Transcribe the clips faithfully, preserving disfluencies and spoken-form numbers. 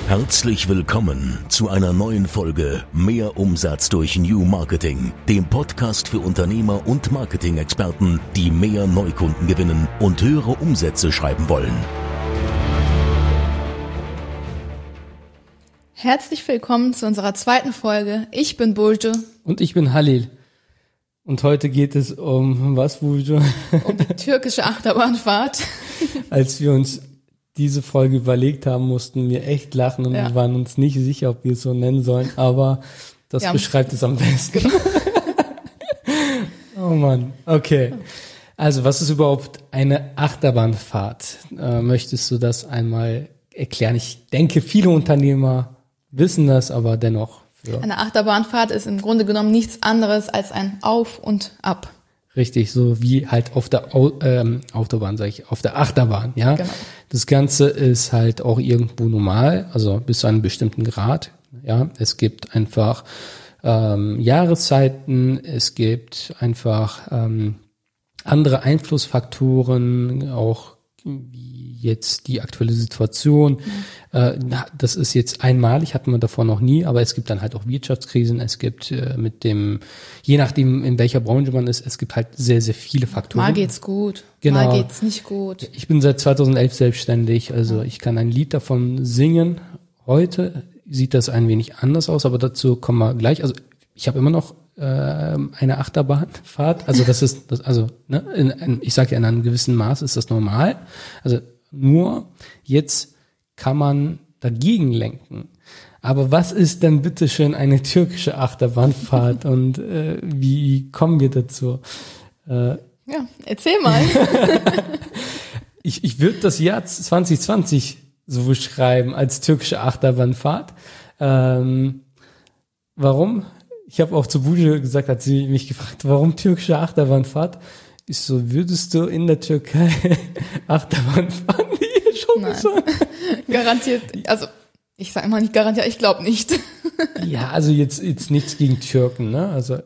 Herzlich willkommen zu einer neuen Folge Mehr Umsatz durch New Marketing, dem Podcast für Unternehmer und Marketing-Experten, die mehr Neukunden gewinnen und höhere Umsätze schreiben wollen. Herzlich willkommen zu unserer zweiten Folge. Ich bin Burcu. Und ich bin Halil. Und heute geht es um was, Burcu? Um die türkische Achterbahnfahrt. Als wir uns diese Folge überlegt haben, mussten wir echt lachen und ja. wir waren uns nicht sicher, ob wir es so nennen sollen, aber das wir beschreibt es am besten. Genau. Oh Mann, okay. Also was ist überhaupt eine Achterbahnfahrt? Äh, möchtest du das einmal erklären? Ich denke, viele Unternehmer wissen das, aber dennoch. Für eine Achterbahnfahrt ist im Grunde genommen nichts anderes als ein Auf und Ab. Richtig, so wie halt auf der Au- ähm, Autobahn, sage ich, auf der Achterbahn, ja. Genau. Das Ganze ist halt auch irgendwo normal, also bis zu einem bestimmten Grad, ja. Es gibt einfach ähm, Jahreszeiten, es gibt einfach ähm, andere Einflussfaktoren, auch wie jetzt die aktuelle Situation. Mhm. Äh, das ist jetzt einmalig, hatten wir davor noch nie, aber es gibt dann halt auch Wirtschaftskrisen, es gibt äh, mit dem, je nachdem in welcher Branche man ist, es gibt halt sehr, sehr viele Faktoren. Mal geht's gut, genau. Mal geht's nicht gut. Ich bin seit zweitausendelf selbstständig, also ich kann ein Lied davon singen. Heute sieht das ein wenig anders aus, aber dazu kommen wir gleich. Also ich habe immer noch eine Achterbahnfahrt, also das ist, das, also ne, in, in, ich sage ja in einem gewissen Maß ist das normal, also nur jetzt kann man dagegen lenken. Aber was ist denn bitteschön eine türkische Achterbahnfahrt und äh, wie kommen wir dazu? Äh, ja, erzähl mal. ich ich würde das Jahr zwanzig zwanzig so beschreiben als türkische Achterbahnfahrt. Ähm, warum? Ich habe auch zu Burcu gesagt, hat sie mich gefragt, warum türkische Achterbahnfahrt? Ich so, würdest du in der Türkei Achterbahn fahren? Die schon Nein. so. Garantiert, also ich sage immer nicht garantiert, ich glaube nicht. Ja, also jetzt jetzt nichts gegen Türken, ne? Also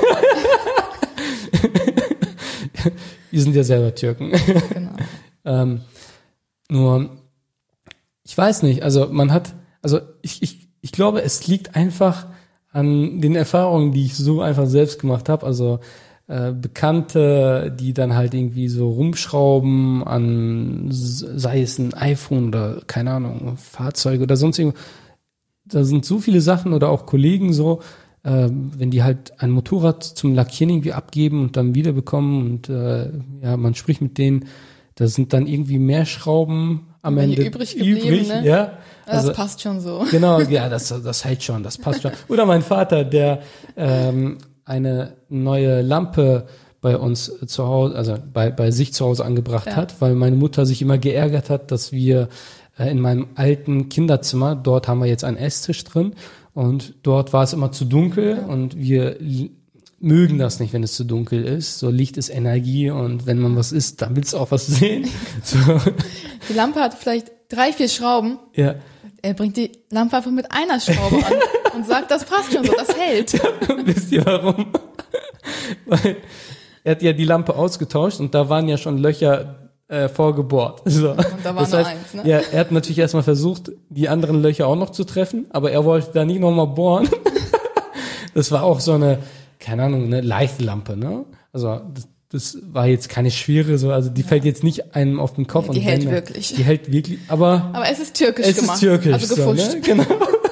wir sind ja selber Türken. Genau. ähm, nur, ich weiß nicht, also man hat, also ich ich ich glaube, es liegt einfach an den Erfahrungen, die ich so einfach selbst gemacht habe, also äh, Bekannte, die dann halt irgendwie so rumschrauben an, sei es ein iPhone oder keine Ahnung, Fahrzeuge oder sonst irgendwas. Da sind so viele Sachen oder auch Kollegen so, äh, wenn die halt ein Motorrad zum Lackieren irgendwie abgeben und dann wiederbekommen und äh, ja, man spricht mit denen, da sind dann irgendwie mehr Schrauben am Welche Ende übrig geblieben, übrig, ne? ja. Das Also, passt schon so. Genau, ja, das, das hält schon, das passt schon. Oder mein Vater, der ähm, eine neue Lampe bei uns zu Hause, also bei, bei sich zu Hause angebracht ja. hat, weil meine Mutter sich immer geärgert hat, dass wir äh, in meinem alten Kinderzimmer, dort haben wir jetzt einen Esstisch drin und dort war es immer zu dunkel ja. und wir l- mögen das nicht, wenn es zu dunkel ist. So, Licht ist Energie und wenn man was isst, dann willst du auch was sehen. So. Die Lampe hat vielleicht drei, vier Schrauben. Ja. Er bringt die Lampe einfach mit einer Schraube an und sagt, das passt schon so, das hält. Ja, wisst ihr warum? Weil er hat ja die Lampe ausgetauscht und da waren ja schon Löcher äh, vorgebohrt. So. Und da war das nur heißt, eins, ne? Ja, er hat natürlich erstmal versucht, die anderen Löcher auch noch zu treffen, aber er wollte da nicht nochmal bohren. Das war auch so eine, keine Ahnung, eine leichte Lampe, ne? Also das, das war jetzt keine schwere, so, also die ja. fällt jetzt nicht einem auf den Kopf. Ja, die und hält wenn, wirklich. Die hält wirklich, aber... Aber es ist türkisch es gemacht. Es ist türkisch, also gefuscht. So, ne? Genau.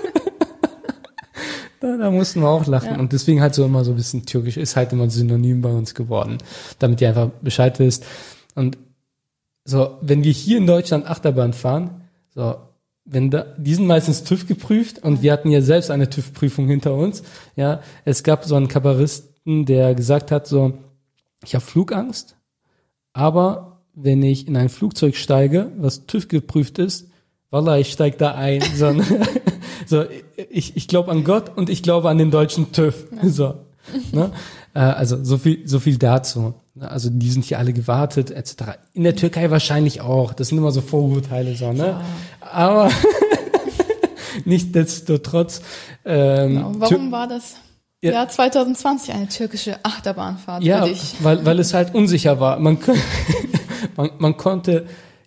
da, da mussten wir auch lachen. Ja. Und deswegen halt so immer so ein bisschen türkisch, ist halt immer ein Synonym bei uns geworden, damit ihr einfach Bescheid wisst. Und so, wenn wir hier in Deutschland Achterbahn fahren, so, wenn da, die sind meistens TÜV geprüft und wir hatten ja selbst eine TÜV-Prüfung hinter uns, ja, es gab so einen Kabaristen, der gesagt hat, so, ich habe Flugangst, aber wenn ich in ein Flugzeug steige, was TÜV geprüft ist, wallah, ich steig da ein. So, so ich, ich glaube an Gott und ich glaube an den deutschen TÜV. Ja. So, ne? Also so viel, so viel dazu. Also die sind hier alle gewartet, et cetera. In der Türkei wahrscheinlich auch. Das sind immer so Vorurteile, so, ne? Ja. Aber nichtsdestotrotz. Ähm, genau. Warum Tür- war das Ja. Jahr zwanzig zwanzig eine türkische Achterbahnfahrt ja, für dich? weil weil es halt unsicher war. Man, man, man konnte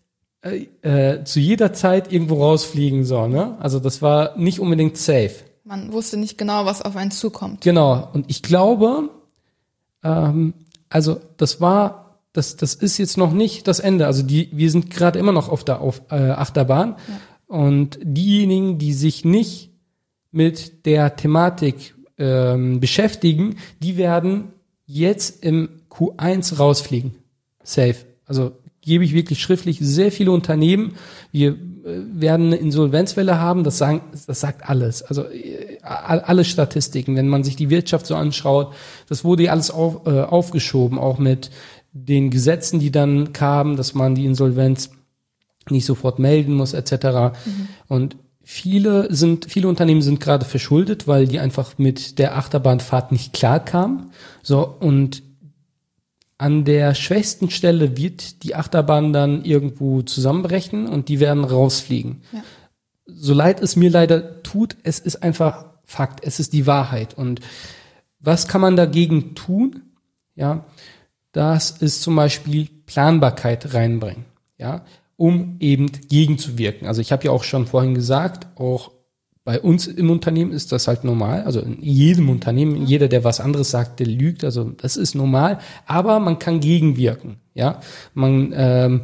äh, äh, zu jeder Zeit irgendwo rausfliegen, so, ne? Also das war nicht unbedingt safe. Man wusste nicht genau, was auf einen zukommt. Genau. Und ich glaube, ähm, also das war, das, das ist jetzt noch nicht das Ende. Also die, wir sind gerade immer noch auf der auf, äh, Achterbahn. Ja. Und diejenigen, die sich nicht mit der Thematik ähm, beschäftigen, die werden jetzt im Q eins rausfliegen. Safe. Also gebe ich wirklich schriftlich sehr viele Unternehmen. Wir äh, werden eine Insolvenzwelle haben. Das sagen, das sagt alles. Also äh, alle Statistiken, wenn man sich die Wirtschaft so anschaut, das wurde ja alles auf, äh, aufgeschoben, auch mit den Gesetzen, die dann kamen, dass man die Insolvenz nicht sofort melden muss, et cetera. Mhm. Und viele sind, viele Unternehmen sind gerade verschuldet, weil die einfach mit der Achterbahnfahrt nicht klarkamen. So, und an der schwächsten Stelle wird die Achterbahn dann irgendwo zusammenbrechen und die werden rausfliegen. Ja. So leid es mir leider tut, es ist einfach Fakt, es ist die Wahrheit. Und was kann man dagegen tun? Ja, das ist zum Beispiel Planbarkeit reinbringen, ja, um eben gegenzuwirken. Also ich habe ja auch schon vorhin gesagt, auch bei uns im Unternehmen ist das halt normal, also in jedem Unternehmen, jeder, der was anderes sagt, der lügt, also das ist normal, aber man kann gegenwirken, ja. Man, ähm,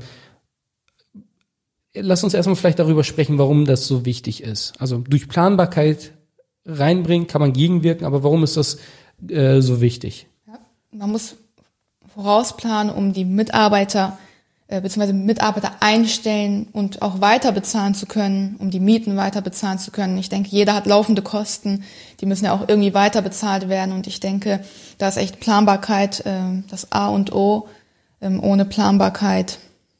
lass uns erstmal vielleicht darüber sprechen, warum das so wichtig ist. Also durch Planbarkeit reinbringen kann man gegenwirken, aber warum ist das äh, so wichtig? Ja, man muss vorausplanen, um die Mitarbeiter beziehungsweise Mitarbeiter einstellen und auch weiter bezahlen zu können, um die Mieten weiter bezahlen zu können. Ich denke, jeder hat laufende Kosten, die müssen ja auch irgendwie weiter bezahlt werden und ich denke, da ist echt Planbarkeit äh, das A und O. Ähm, ohne Planbarkeit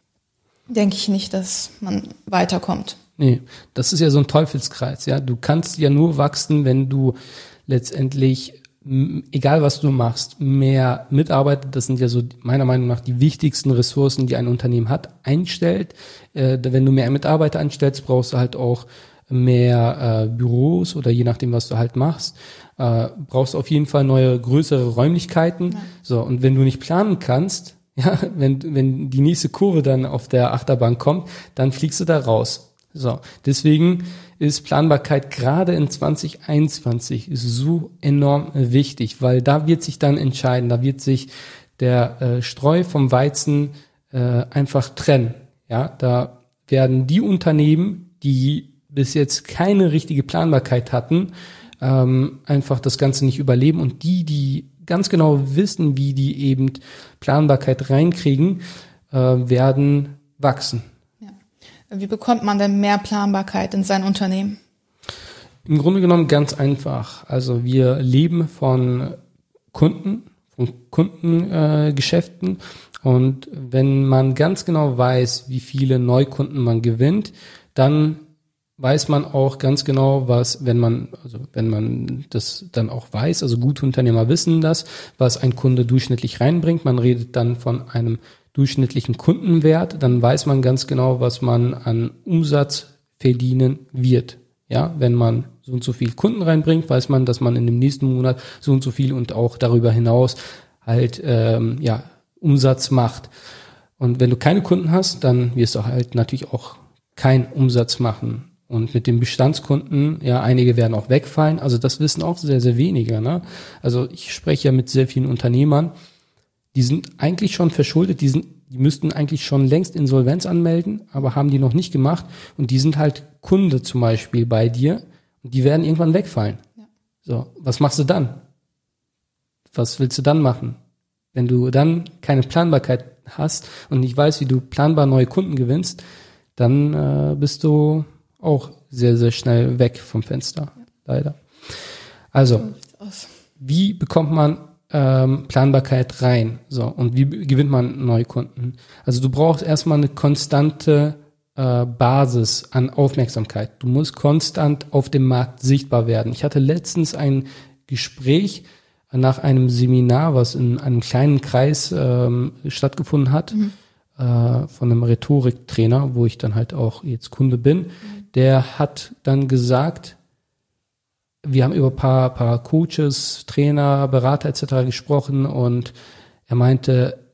denke ich nicht, dass man weiterkommt. Nee, das ist ja so ein Teufelskreis, ja. Du kannst ja nur wachsen, wenn du letztendlich, egal was du machst, mehr Mitarbeiter, das sind ja so meiner Meinung nach die wichtigsten Ressourcen, die ein Unternehmen hat, einstellt. Äh, wenn du mehr Mitarbeiter einstellst, brauchst du halt auch mehr äh, Büros oder je nachdem, was du halt machst, äh, brauchst du auf jeden Fall neue, größere Räumlichkeiten. Ja. So, und wenn du nicht planen kannst, ja, wenn, wenn die nächste Kurve dann auf der Achterbahn kommt, dann fliegst du da raus. So, deswegen ist Planbarkeit gerade in zwanzig einundzwanzig so enorm wichtig, weil da wird sich dann entscheiden, da wird sich der äh, Streu vom Weizen äh, einfach trennen. Ja, da werden die Unternehmen, die bis jetzt keine richtige Planbarkeit hatten, ähm, einfach das Ganze nicht überleben und die, die ganz genau wissen, wie die eben Planbarkeit reinkriegen, äh, werden wachsen. Wie bekommt man denn mehr Planbarkeit in sein Unternehmen? Im Grunde genommen ganz einfach. Also wir leben von Kunden, von Kundengeschäften. Äh, und wenn man ganz genau weiß, wie viele Neukunden man gewinnt, dann weiß man auch ganz genau, was, wenn man, also wenn man das dann auch weiß, also gute Unternehmer wissen das, was ein Kunde durchschnittlich reinbringt. Man redet dann von einem durchschnittlichen Kundenwert, dann weiß man ganz genau, was man an Umsatz verdienen wird. Ja, wenn man so und so viel Kunden reinbringt, weiß man, dass man in dem nächsten Monat so und so viel und auch darüber hinaus halt ähm, ja Umsatz macht. Und wenn du keine Kunden hast, dann wirst du halt natürlich auch keinen Umsatz machen. Und mit den Bestandskunden, ja, einige werden auch wegfallen. Also das wissen auch sehr, sehr wenige. Ne? Also ich spreche ja mit sehr vielen Unternehmern, die sind eigentlich schon verschuldet, die sind, die müssten eigentlich schon längst Insolvenz anmelden, aber haben die noch nicht gemacht und die sind halt Kunde zum Beispiel bei dir und die werden irgendwann wegfallen. Ja. So, was machst du dann? Was willst du dann machen? Wenn du dann keine Planbarkeit hast und nicht weißt, wie du planbar neue Kunden gewinnst, dann äh, bist du auch sehr, sehr schnell weg vom Fenster, ja. Leider. Also, wie bekommt man Ähm, Planbarkeit rein. So, und wie gewinnt man neue Kunden? Also du brauchst erstmal eine konstante äh, Basis an Aufmerksamkeit. Du musst konstant auf dem Markt sichtbar werden. Ich hatte letztens ein Gespräch nach einem Seminar, was in einem kleinen Kreis ähm, stattgefunden hat, mhm. äh, von einem Rhetoriktrainer, wo ich dann halt auch jetzt Kunde bin. Mhm. Der hat dann gesagt, wir haben über ein paar, paar Coaches, Trainer, Berater et cetera gesprochen und er meinte,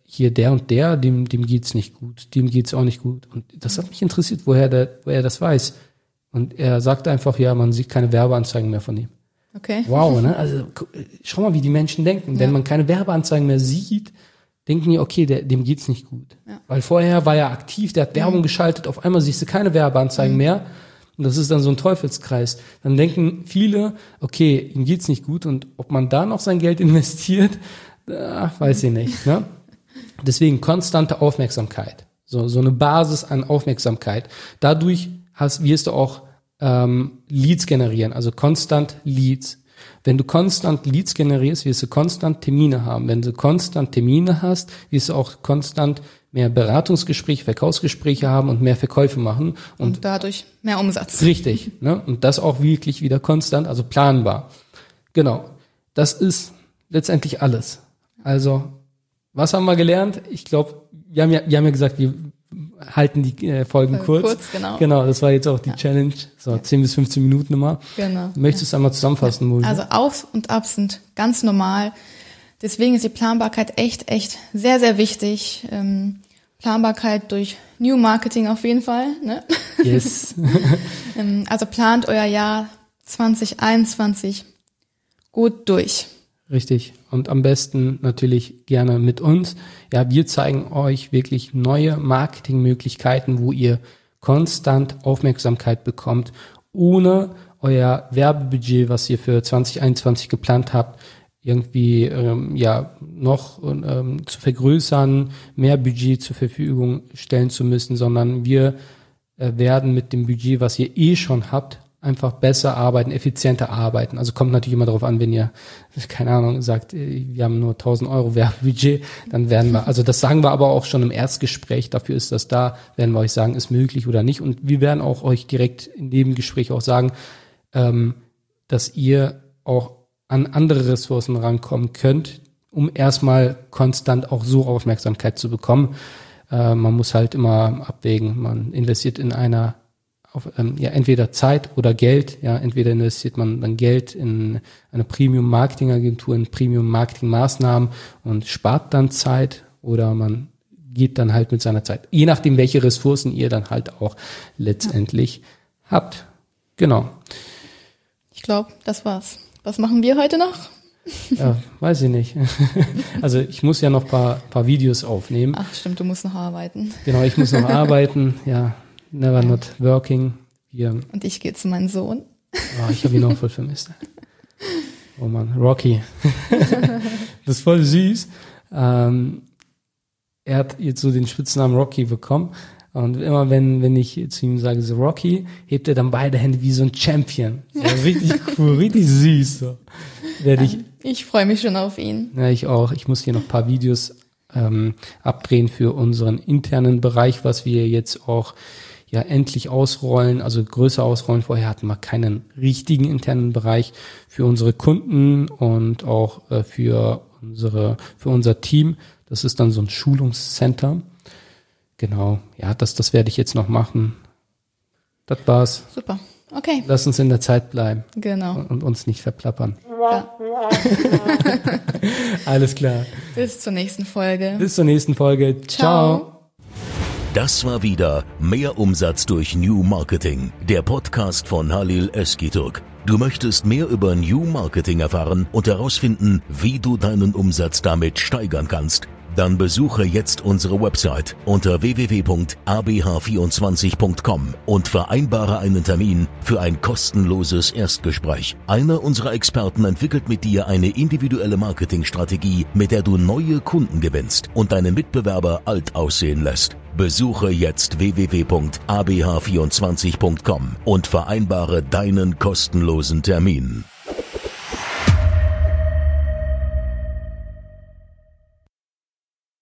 hier der und der, dem, dem geht's nicht gut, dem geht's auch nicht gut. Und das hat mich interessiert, woher der, woher er das weiß. Und er sagt einfach, ja, man sieht keine Werbeanzeigen mehr von ihm. Okay. Wow, ne? Also schau mal, wie die Menschen denken. Ja. Wenn man keine Werbeanzeigen mehr sieht, denken die, okay, der, dem geht's nicht gut. Ja. Weil vorher war er aktiv, der hat Werbung mhm. geschaltet, auf einmal siehst du keine Werbeanzeigen mhm. mehr. Und das ist dann so ein Teufelskreis. Dann denken viele, okay, ihm geht's nicht gut und ob man da noch sein Geld investiert, äh, weiß ich nicht. Ne? Deswegen konstante Aufmerksamkeit. So, so eine Basis an Aufmerksamkeit. Dadurch hast, wirst du auch ähm, Leads generieren, also konstant Leads. Wenn du konstant Leads generierst, wirst du konstant Termine haben. Wenn du konstant Termine hast, wirst du auch konstant mehr Beratungsgespräche, Verkaufsgespräche haben und mehr Verkäufe machen. Und, und dadurch mehr Umsatz. Richtig. Ne? Und das auch wirklich wieder konstant, also planbar. Genau. Das ist letztendlich alles. Also, was haben wir gelernt? Ich glaube, wir haben ja, wir haben ja gesagt, wir halten die äh, Folgen kurz. Kurz, genau. Genau, das war jetzt auch die ja. Challenge. So, ja. zehn bis fünfzehn Minuten immer. Genau. Möchtest du ja. einmal zusammenfassen, Moni? Also Auf und Ab sind ganz normal. Deswegen ist die Planbarkeit echt, echt sehr, sehr wichtig. Ähm, Planbarkeit durch New Marketing auf jeden Fall. Ne? Yes. ähm, also plant euer Jahr zwanzig einundzwanzig gut durch. Richtig. Und am besten natürlich gerne mit uns. Ja, wir zeigen euch wirklich neue Marketingmöglichkeiten, wo ihr konstant Aufmerksamkeit bekommt, ohne euer Werbebudget, was ihr für zwanzig einundzwanzig geplant habt, irgendwie ähm, ja noch ähm, zu vergrößern, mehr Budget zur Verfügung stellen zu müssen, sondern wir äh, werden mit dem Budget, was ihr eh schon habt, einfach besser arbeiten, effizienter arbeiten. Also kommt natürlich immer darauf an, wenn ihr, keine Ahnung, sagt, wir haben nur tausend Euro Werbebudget, dann werden wir, also das sagen wir aber auch schon im Erstgespräch, dafür ist das da, werden wir euch sagen, ist möglich oder nicht. Und wir werden auch euch direkt in dem Gespräch auch sagen, ähm, dass ihr auch an andere Ressourcen rankommen könnt, um erstmal konstant auch so Aufmerksamkeit zu bekommen. Äh, man muss halt immer abwägen, man investiert in einer auf, ähm, ja, entweder Zeit oder Geld, ja, entweder investiert man dann Geld in eine Premium-Marketing-Agentur, in Premium-Marketing-Maßnahmen und spart dann Zeit oder man geht dann halt mit seiner Zeit, je nachdem, welche Ressourcen ihr dann halt auch letztendlich ja. habt. Genau. Ich glaube, das war's. Was machen wir heute noch? Ja, weiß ich nicht. Also ich muss ja noch ein paar, paar Videos aufnehmen. Ach stimmt, du musst noch arbeiten. Genau, ich muss noch arbeiten, ja. Never not working. Wir, und ich gehe zu meinem Sohn. Oh, ich habe ihn auch voll vermisst. Oh Mann, Rocky. Das ist voll süß. Ähm, er hat jetzt so den Spitznamen Rocky bekommen. Und immer wenn wenn ich zu ihm sage, so Rocky, hebt er dann beide Hände wie so ein Champion. So, richtig cool, richtig süß. So. Werde ich ich freue mich schon auf ihn. Ja, ich auch. Ich muss hier noch ein paar Videos ähm, abdrehen für unseren internen Bereich, was wir jetzt auch ja endlich ausrollen, also größer ausrollen. Vorher hatten wir keinen richtigen internen Bereich für unsere Kunden und auch äh, für unsere für unser Team. Das ist dann so ein Schulungscenter. Genau, ja, das das werde ich jetzt noch machen. Das war's. Super, okay. Lass uns in der Zeit bleiben. Genau. Und, und uns nicht verplappern. Ja. Alles klar. Bis zur nächsten Folge. Bis zur nächsten Folge. Ciao. Ciao. Das war wieder Mehr Umsatz durch New Marketing, der Podcast von Halil Özgürtürk. Du möchtest mehr über New Marketing erfahren und herausfinden, wie du deinen Umsatz damit steigern kannst? Dann besuche jetzt unsere Website unter w w w punkt a b h vierundzwanzig punkt com und vereinbare einen Termin für ein kostenloses Erstgespräch. Einer unserer Experten entwickelt mit dir eine individuelle Marketingstrategie, mit der du neue Kunden gewinnst und deine Mitbewerber alt aussehen lässt. Besuche jetzt w w w punkt a b h vierundzwanzig punkt com und vereinbare deinen kostenlosen Termin.